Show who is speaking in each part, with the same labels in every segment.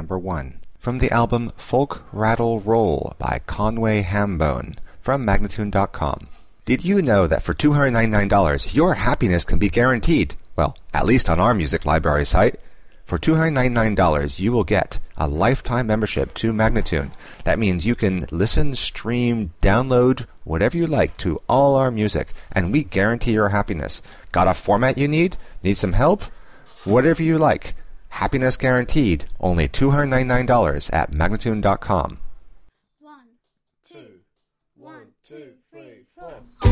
Speaker 1: number 1. From the album Folk Rattle Roll by Conway Hambone from Magnatune.com. Did you know that for $299 your happiness can be guaranteed? Well, at least on our music library site. For $299 you will get a lifetime membership to Magnatune. That means you can listen, stream, download, whatever you like to all our music, and we guarantee your happiness. Got a format you need? Need some help? Whatever you like. Happiness guaranteed. Only $299 at Magnatune.com.
Speaker 2: 1, 2, 1, 2, 3, 4.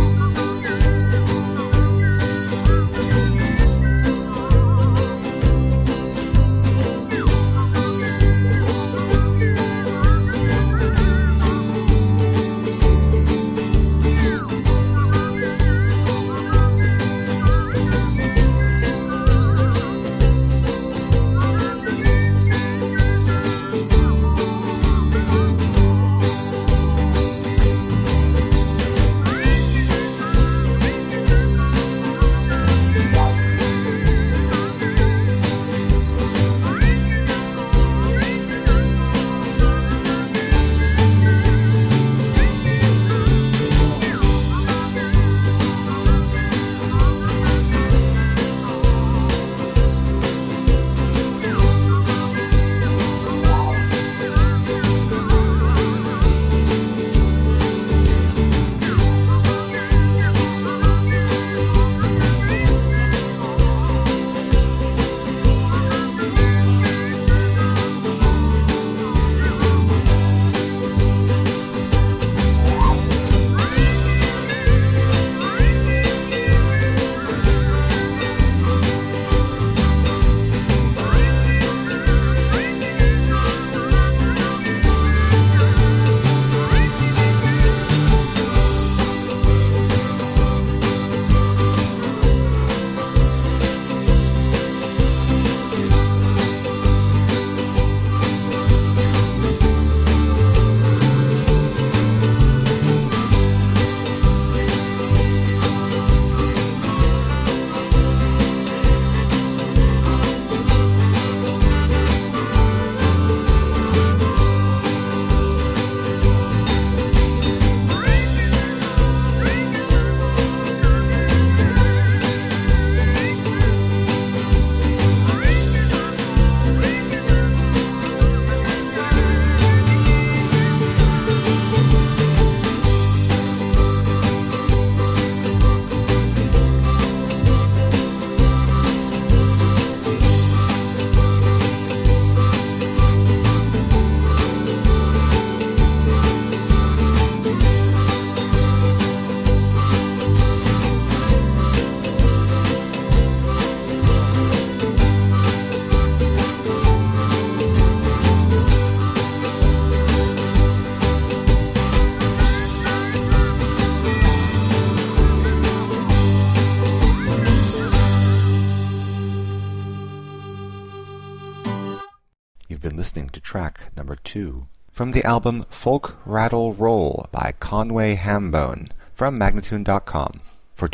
Speaker 1: You've been listening to track number 2 from the album Folk Rattle Roll by Conway Hambone from Magnatune.com. For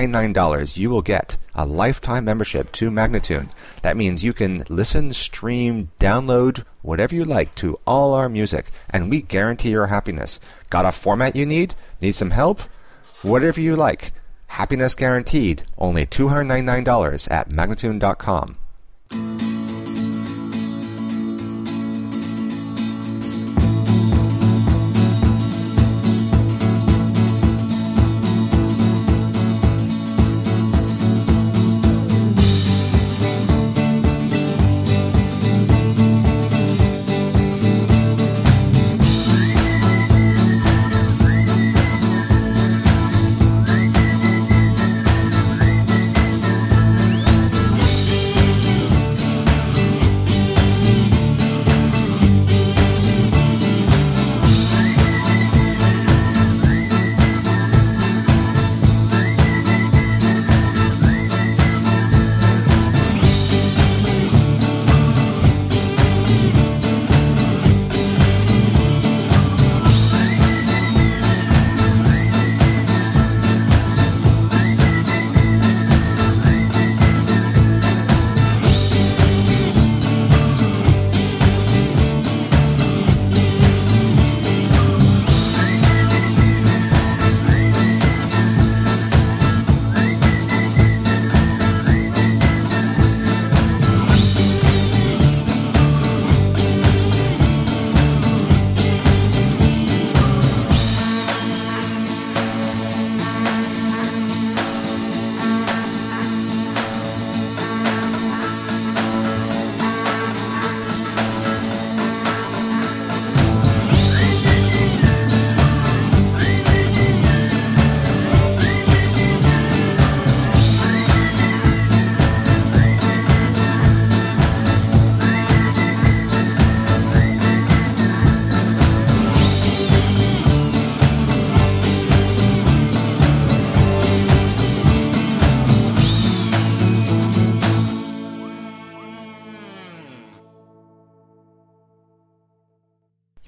Speaker 1: $299 you will get a lifetime membership to Magnatune. That means you can listen, stream, download, whatever you like to all our music, and we guarantee your happiness. Got a format you need? Need some help? Whatever you like. Happiness guaranteed. Only $299 at Magnatune.com.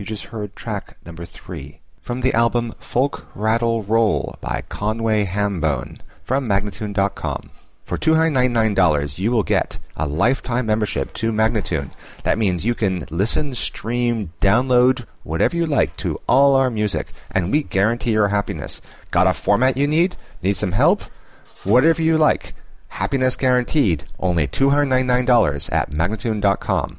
Speaker 1: You just heard track number 3 from the album Folk Rattle Roll by Conway Hambone from Magnatune.com. For $299, you will get a lifetime membership to Magnatune. That means you can listen, stream, download, whatever you like to all our music, and we guarantee your happiness. Got a format you need? Need some help? Whatever you like. Happiness guaranteed. Only $299 at Magnatune.com.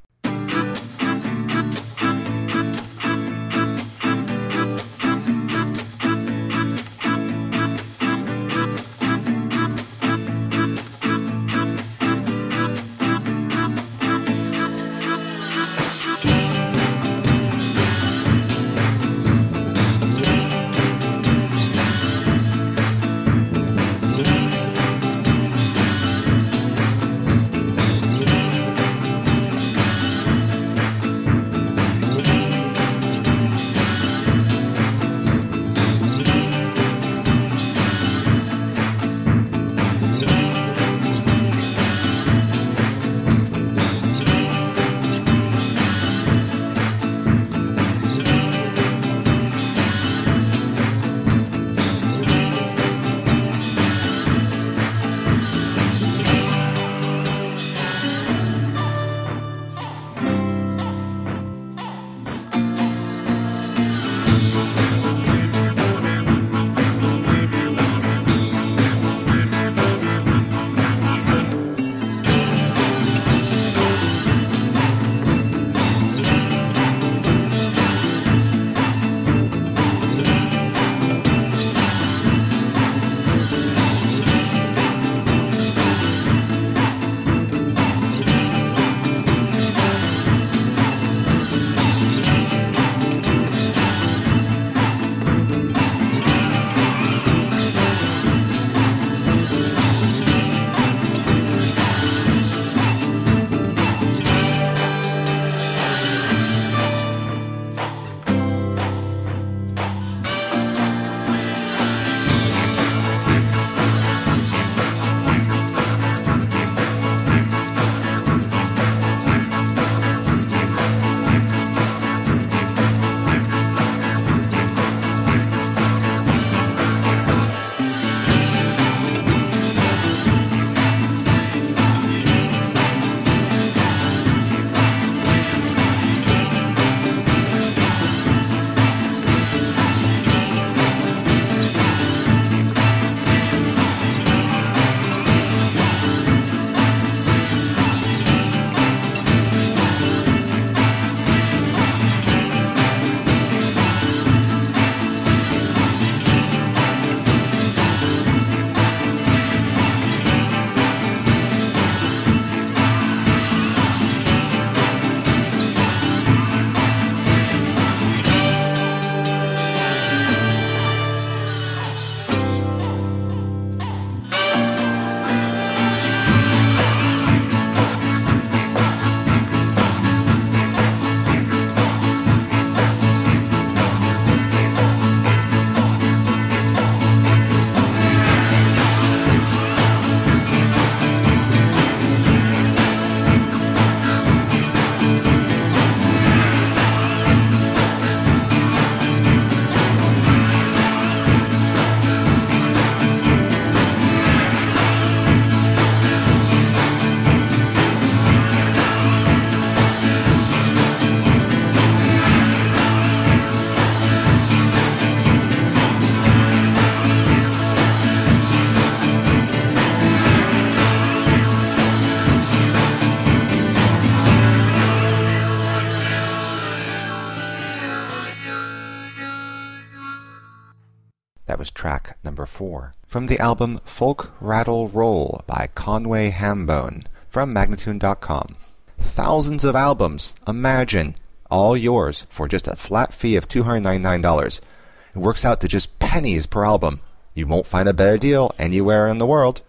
Speaker 1: That was track number 4 from the album Folk Rattle Roll by Conway Hambone from Magnatune.com. Thousands of albums, imagine, all yours for just a flat fee of $299. It works out to just pennies per album. You won't find a better deal anywhere in the world.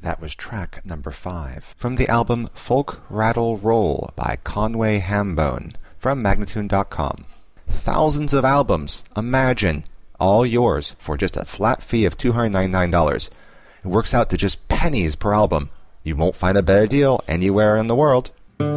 Speaker 1: That was track number 5 from the album Folk Rattle Roll by Conway Hambone from Magnatune.com. Thousands of albums, imagine, all yours for just a flat fee of $299. It works out to just pennies per album. You won't find a better deal anywhere in the world.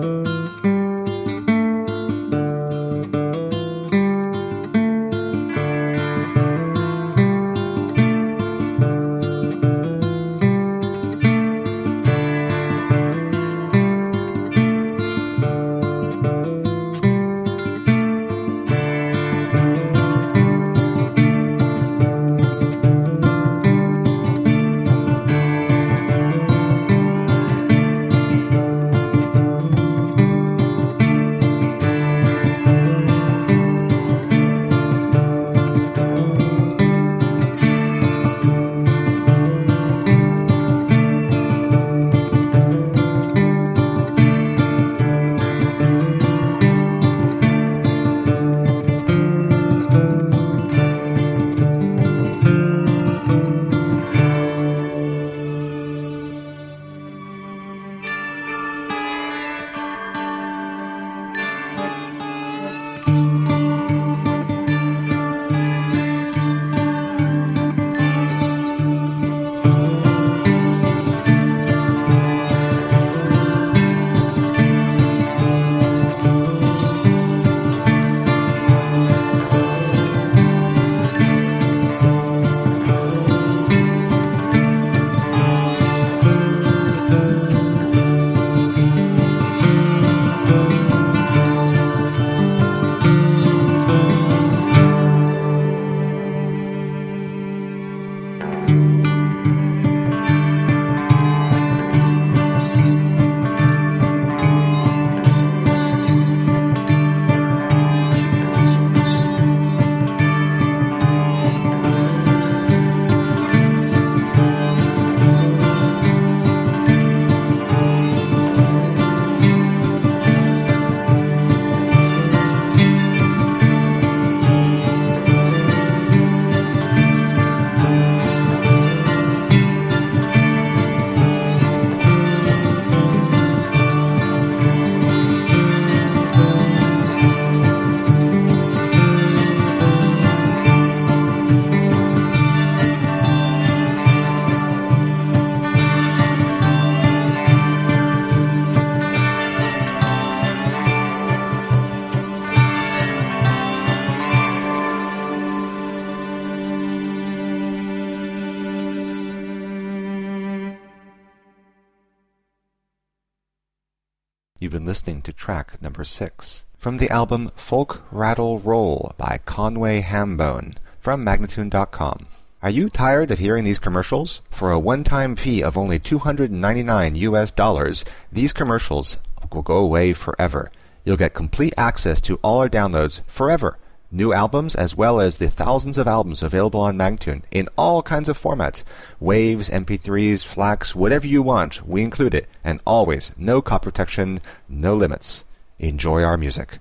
Speaker 1: You've been listening to track number 6 from the album Folk Rattle Roll by Conway Hambone from Magnatune.com. Are you tired of hearing these commercials? For a one-time fee of only $299, these commercials will go away forever. You'll get complete access to all our downloads forever. New albums as well as the thousands of albums available on Magnatune in all kinds of formats. Waves, MP3s, FLACs, whatever you want, we include it. And always, no copy protection, no limits. Enjoy our music.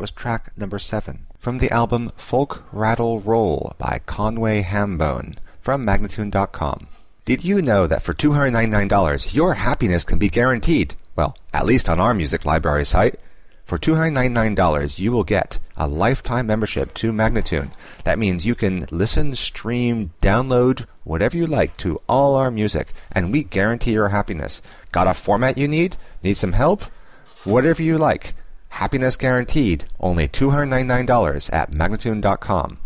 Speaker 1: was track number 7 from the album Folk Rattle Roll by Conway Hambone from Magnatune.com. Did you know that for $299 your happiness can be guaranteed? Well, at least on our music library site. For $299 you will get a lifetime membership to Magnatune. That means you can listen, stream, download, whatever you like to all our music, and we guarantee your happiness. Got a format you need? Need some help? Whatever you like. Happiness guaranteed. Only $299 at Magnatune.com.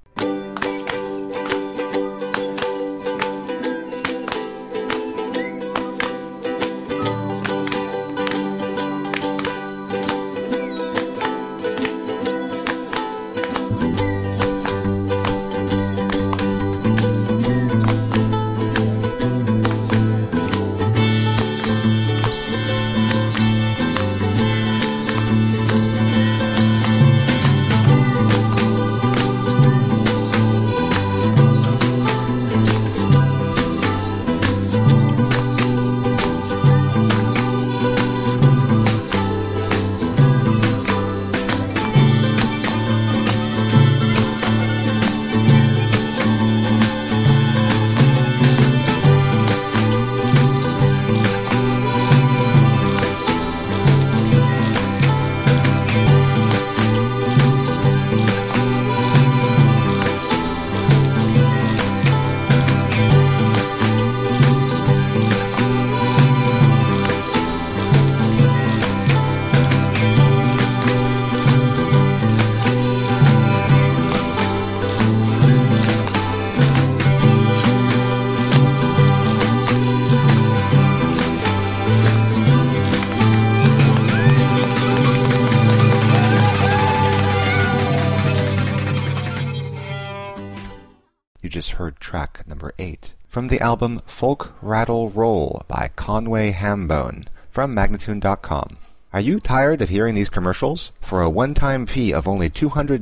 Speaker 1: Just heard track number 8 from the album Folk Rattle Roll by Conway Hambone from Magnatune.com. Are you tired of hearing these commercials? For a one-time fee of only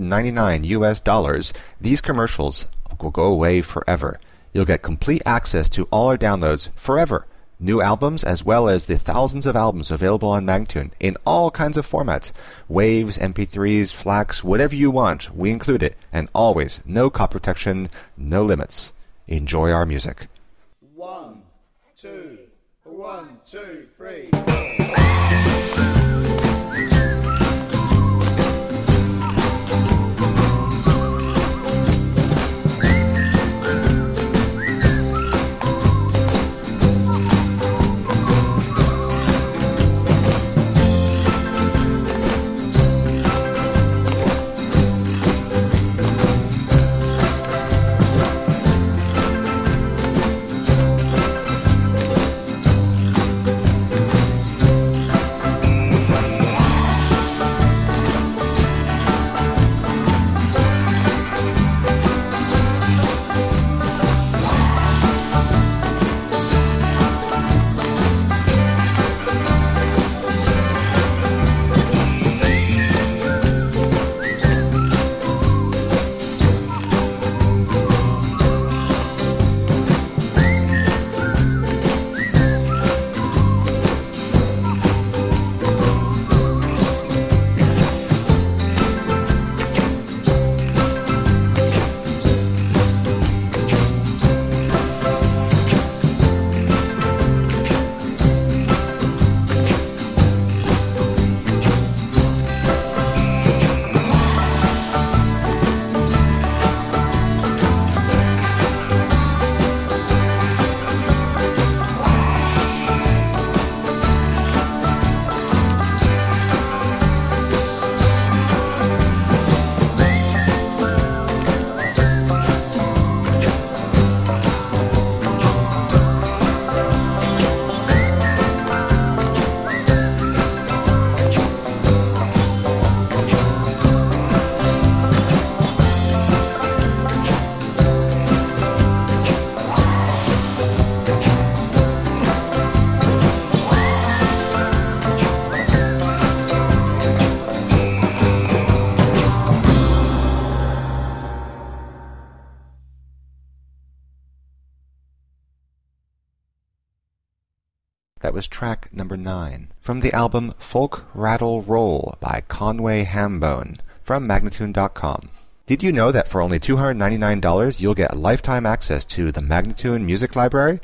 Speaker 1: $299 these commercials will go away forever. You'll get complete access to all our downloads forever. New albums as well as the thousands of albums available on Magnatune in all kinds of formats. Waves, MP3s, FLACs, whatever you want, we include it. And always, no copy protection, no limits. Enjoy our music.
Speaker 3: 1, 2, 1, 2, 3.
Speaker 1: That was track number 9 from the album Folk Rattle Roll by Conway Hambone from Magnatune.com. Did you know that for only $299 you'll get lifetime access to the Magnatune Music Library?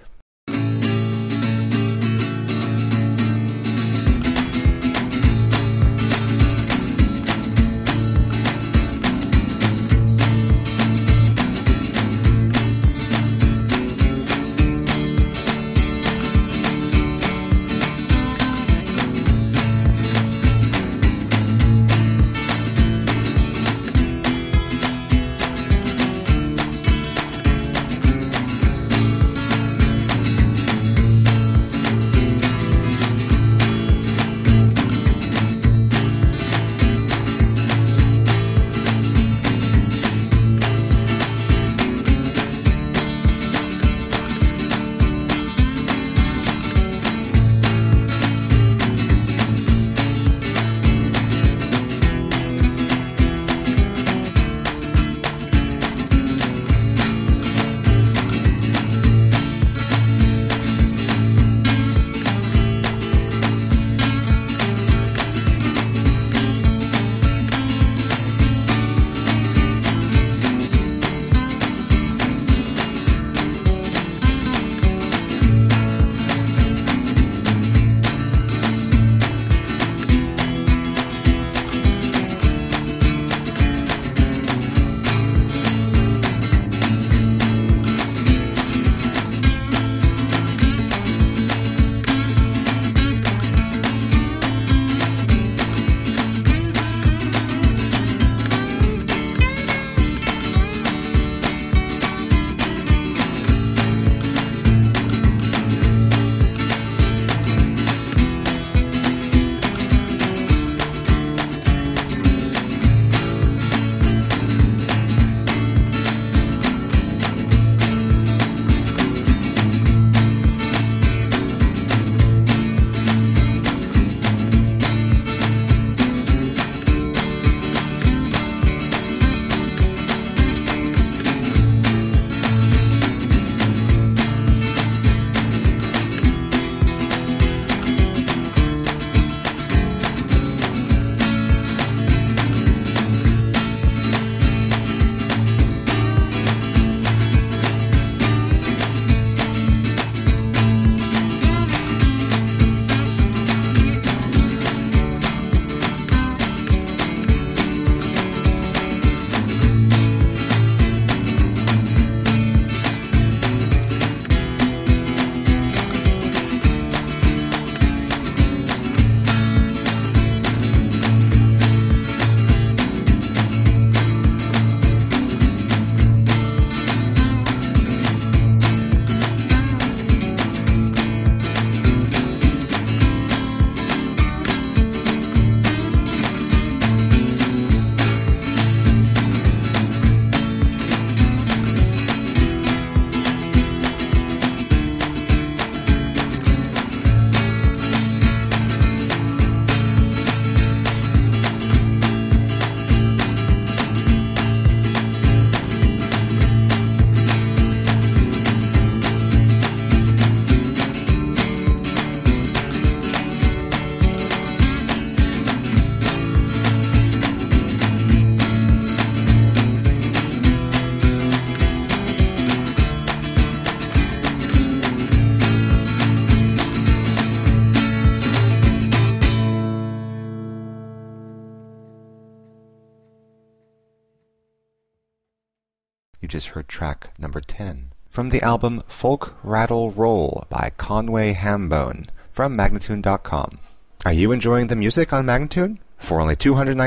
Speaker 1: You just heard track number 10 from the album Folk Rattle Roll by Conway Hambone from Magnatune.com. Are you enjoying the music on Magnatune? For only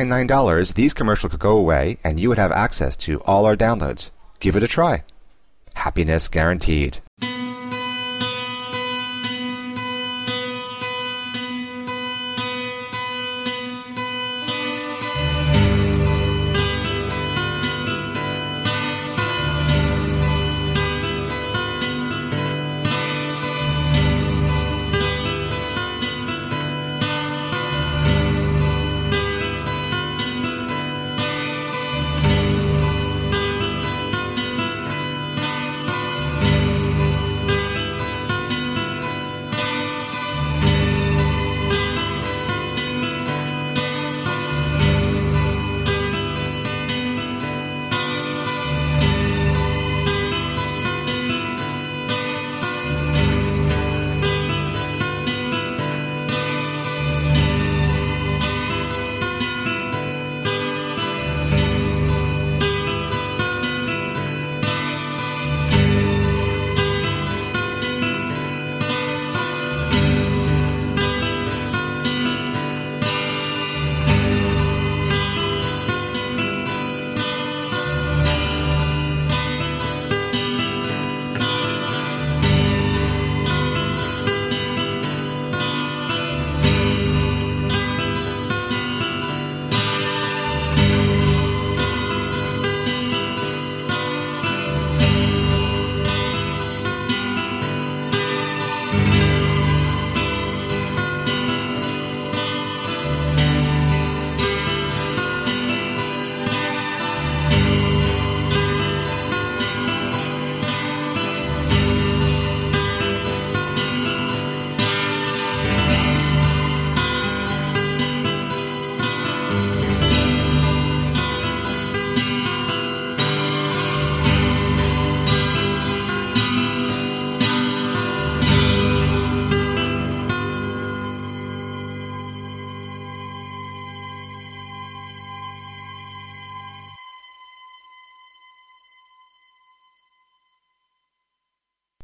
Speaker 1: $299, these commercials could go away and you would have access to all our downloads. Give it a try. Happiness guaranteed.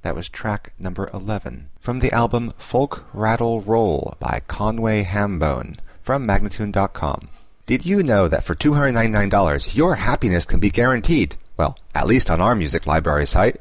Speaker 1: That was track number 11 from the album Folk Rattle Roll by Conway Hambone from Magnatune.com. Did you know that for $299 your happiness can be guaranteed? Well, at least on our music library site.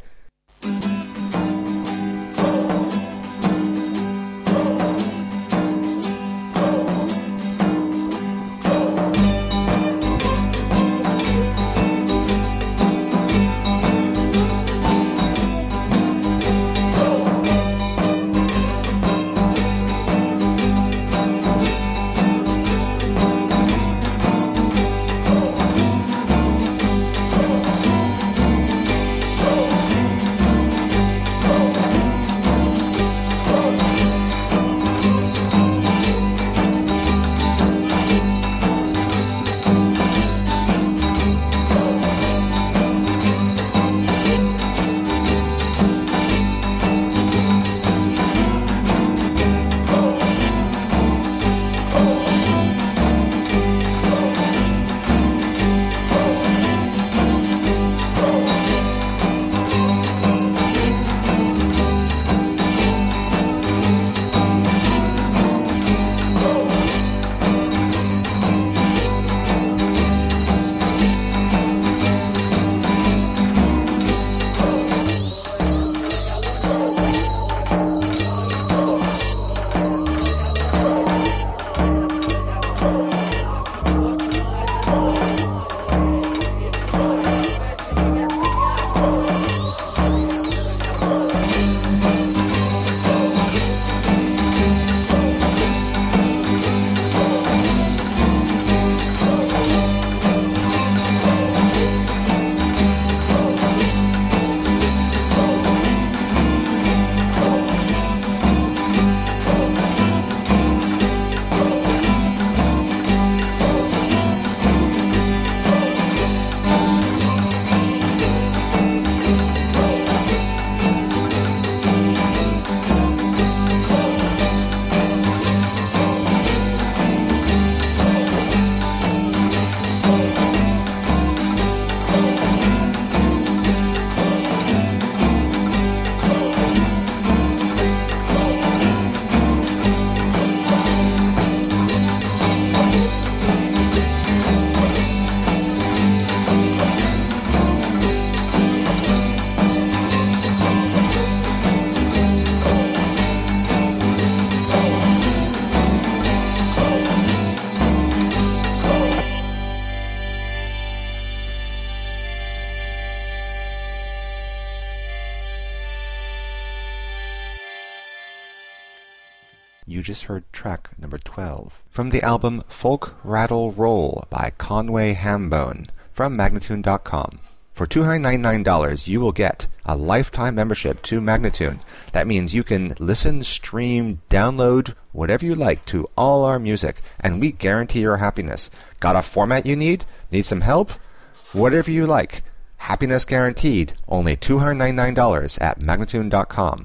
Speaker 1: You just heard track number 12 from the album Folk Rattle Roll by Conway Hambone from Magnatune.com. For $299, you will get a lifetime membership to Magnatune. That means you can listen, stream, download, whatever you like to all our music, and we guarantee your happiness. Got a format you need? Need some help? Whatever you like. Happiness guaranteed. Only $299 at Magnatune.com.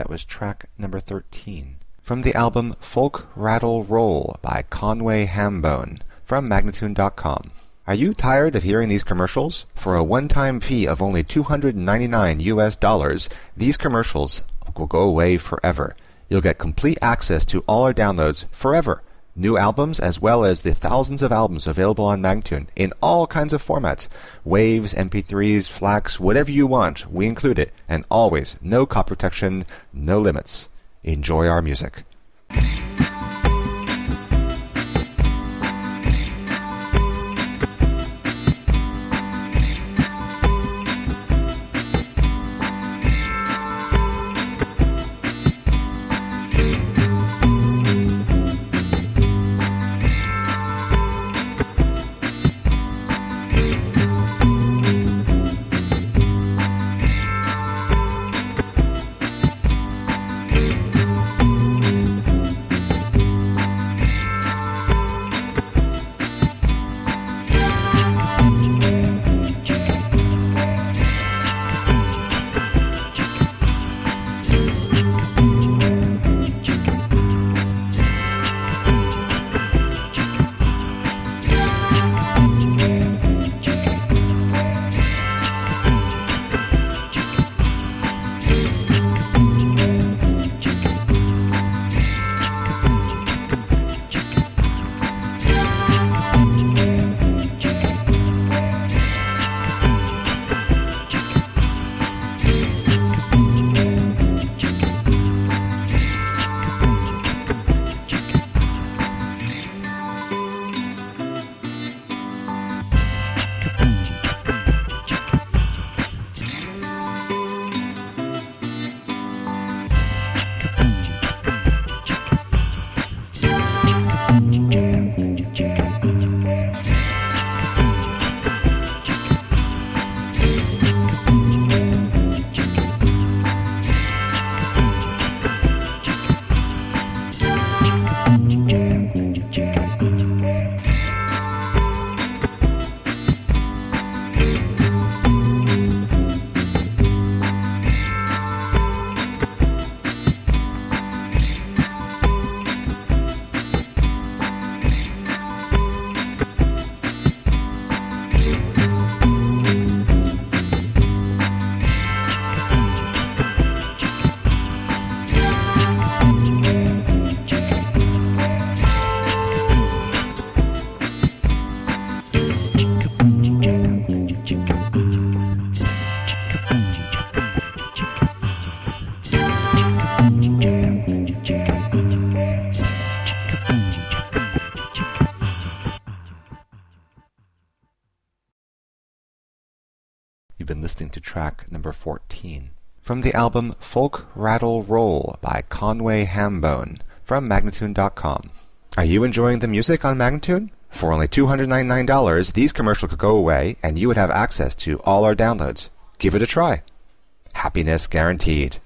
Speaker 1: That was track number 13. From the album Folk Rattle Roll by Conway Hambone from Magnatune.com. Are you tired of hearing these commercials? For a one-time fee of only $299, these commercials will go away forever. You'll get complete access to all our downloads forever. New albums as well as the thousands of albums available on Magnatune in all kinds of formats. Waves, MP3s, FLACs, whatever you want, we include it. And always, no copy protection, no limits. Enjoy our music. You've been listening to track number 14. From the album Folk Rattle Roll by Conway Hambone from Magnatune.com. Are you enjoying the music on Magnatune? For only $299, these commercials could go away and you would have access to all our downloads. Give it a try. Happiness guaranteed.